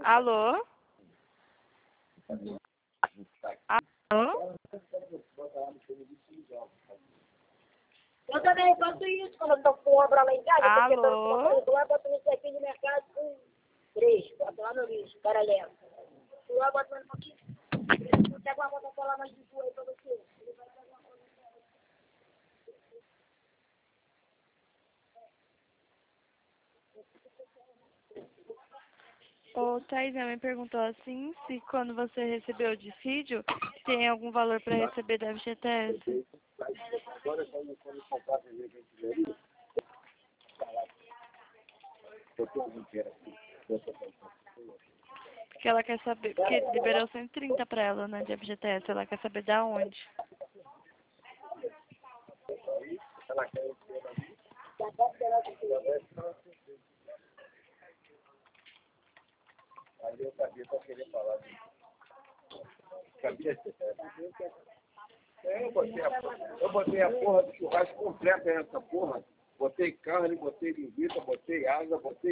Alô? Alô? Eu também faço isso quando eu tô com obra lá em casa. Alô? Eu boto no saquinho de mercado com 3, boto lá no lixo, paralelo. Eu lá boto mais um pouquinho. Pega uma Coca-Cola mais de boa aí pra você. Ô, Thaís, minha mãe perguntou assim, se quando você recebeu o dissídio, tem algum valor para receber da FGTS. Agora, quando comprar cerveja que a gente veria, eu tô com dinheiro aqui. Porque ela quer saber, porque liberou 130 para ela, né, de FGTS, ela quer saber da onde. Ela quer o dinheiro ali. Aí eu sabia que eu queria falar disso. Sabia? Eu botei a porra do churrasco completa nessa porra. Botei carne, botei linguiça, botei água, botei